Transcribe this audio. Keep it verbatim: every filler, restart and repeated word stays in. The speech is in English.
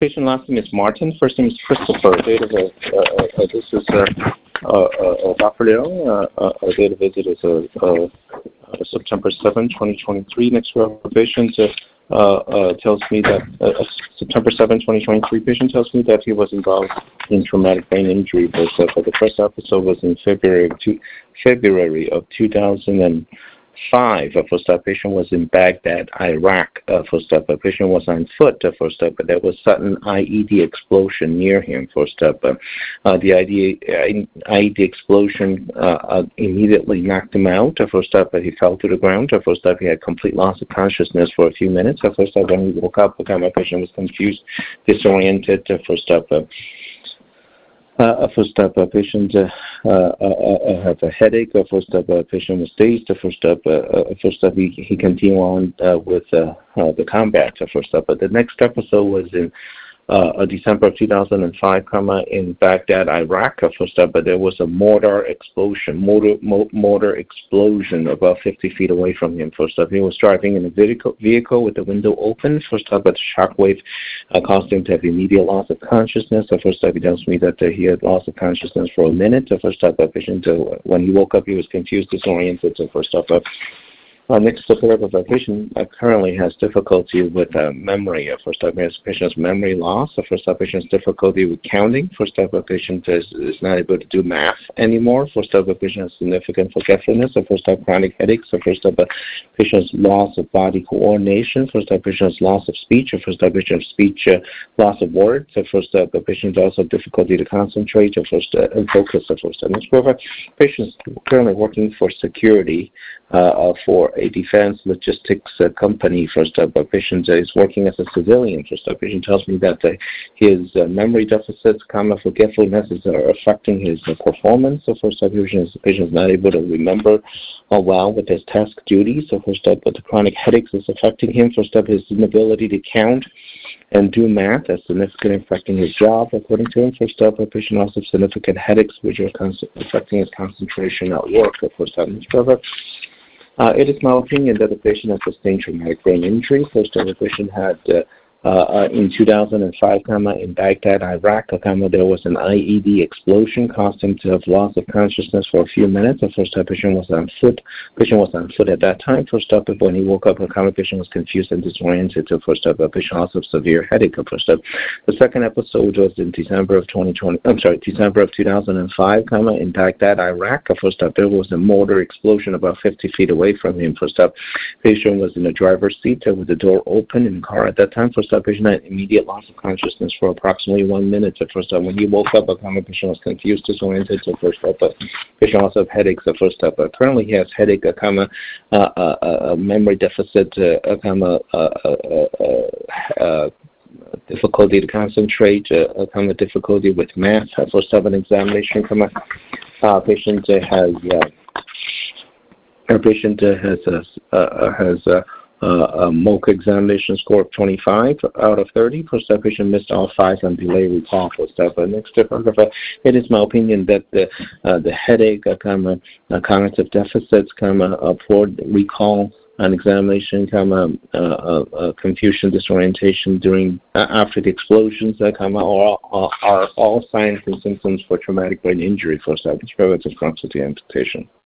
Patient last name is Martin. First name is Christopher. Date of uh, uh, uh, this is uh, uh, uh, Doctor Liu. Uh, uh, date of visit is uh, uh, uh, September seventh, twenty twenty-three. Next patient uh, uh, tells me that uh, September seventh, twenty twenty-three. Patient tells me that he was involved in traumatic brain injury. But uh, the first episode was in February of two, February of two thousand five. Uh, first up, patient was in Baghdad, Iraq. Uh, first up, a patient was on foot. Uh, first up, but there was sudden I E D explosion near him. First up, uh, uh, the I E D, uh, I E D explosion uh, uh, immediately knocked him out. Uh, first up, uh, he fell to the ground. Uh, first up, he had complete loss of consciousness for a few minutes. Uh, first up, when he woke up, uh, my patient was confused, disoriented. Uh, first up, uh, Uh, first up, a patient uh, uh, uh, had a headache. Uh, first up, a patient was dazed. Uh, first up, uh, uh, first up, he, he continued on uh, with uh, uh, the combat. Uh, first up, but the next episode was in uh, December of two thousand five, comma in Baghdad, Iraq. Uh, first up, but there was a mortar explosion, mortar mo- mortar explosion about fifty feet away from him. First up, he was driving in a vehicle, vehicle with the window open. First up, but the shockwave uh, caused him to have immediate loss of consciousness. The first up, he tells me that uh, he had loss of consciousness for a minute. The first up, uh, patient, uh, when he woke up, he was confused, disoriented. So first up, uh, Uh, next, the third of our patient uh, currently has difficulty with uh, memory. Uh, first up, patient has memory loss. The first up, patient has difficulty with counting. First up, patient is, is not able to do math anymore. First up, patient has significant forgetfulness. The first up, chronic headaches. The first up, patient has loss of body coordination. First up, patient has loss of speech. The first up, patient has speech uh, loss of words. The first up, patient also difficulty to concentrate. The first uh, and focus. The first up, next, patient is currently working for security uh, for a defense logistics uh, company. First up, a patient uh, is working as a civilian. First up, patient tells me that uh, his uh, memory deficits, comma forgetfulness are affecting his uh, performance. So first up, patient is, patient is not able to remember uh, well with his task duties. So first up, but the chronic headaches is affecting him. First up, his inability to count and do math is significantly affecting his job, according to him. First up, a patient also has significant headaches, which are affecting his concentration at work. First up, Uh, it is my opinion that the patient has sustained traumatic brain injury. First, the patient had uh, uh, uh, in two thousand five, comma, in Baghdad, Iraq, comma, there was an I E D explosion, caused him to have loss of consciousness for a few minutes. The first time patient was on foot. Patient was on foot at that time. First up, when he woke up, the comma, patient was confused and disoriented. So first up, the patient also have severe headache. First up, the second episode was in December of twenty twenty. I'm sorry, December of two thousand five, comma, in Baghdad, Iraq. First up, there was a mortar explosion about fifty feet away from him. First up, patient was in the driver's seat uh, with the door open in the car at that time. First up, patient had immediate loss of consciousness for approximately one minute. The first up, when he woke up, a comma, patient was confused, disoriented. So first up, uh, patient also have headaches. The first up, uh, currently he has headache, a comma, uh, uh, uh, memory deficit, uh, a comma, uh, uh, uh, uh, difficulty to concentrate, uh, a comma, difficulty with math. Uh, first up, an examination, comma, uh, patient uh, has. Uh, Our patient uh, has a uh, has a, uh, a MOCA examination score of twenty-five out of thirty. First up, patient missed all five on delay recall. First up, uh, next up, uh, it is my opinion that the uh, the headache, uh, comma, uh, cognitive deficits, comma, uh, poor recall on examination, comma, uh, uh, uh, confusion, disorientation during uh, after the explosions, uh, comma, are, are, are all signs and symptoms for traumatic brain injury. First up, it's preventive constitutive amputation.